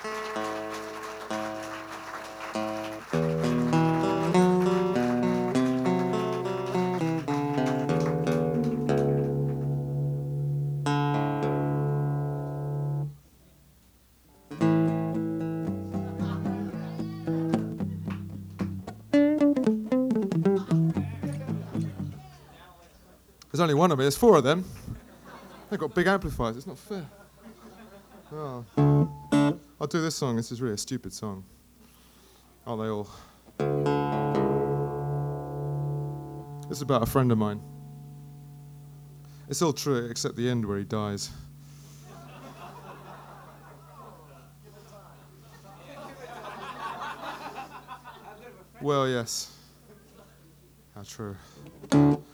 There's only one of me, there's four of them. They've got big amplifiers, it's not fair. Oh. I'll do this song, this is really a stupid song. Aren't they all? This is about a friend of mine. It's all true except the end where he dies. Well, yes. How true.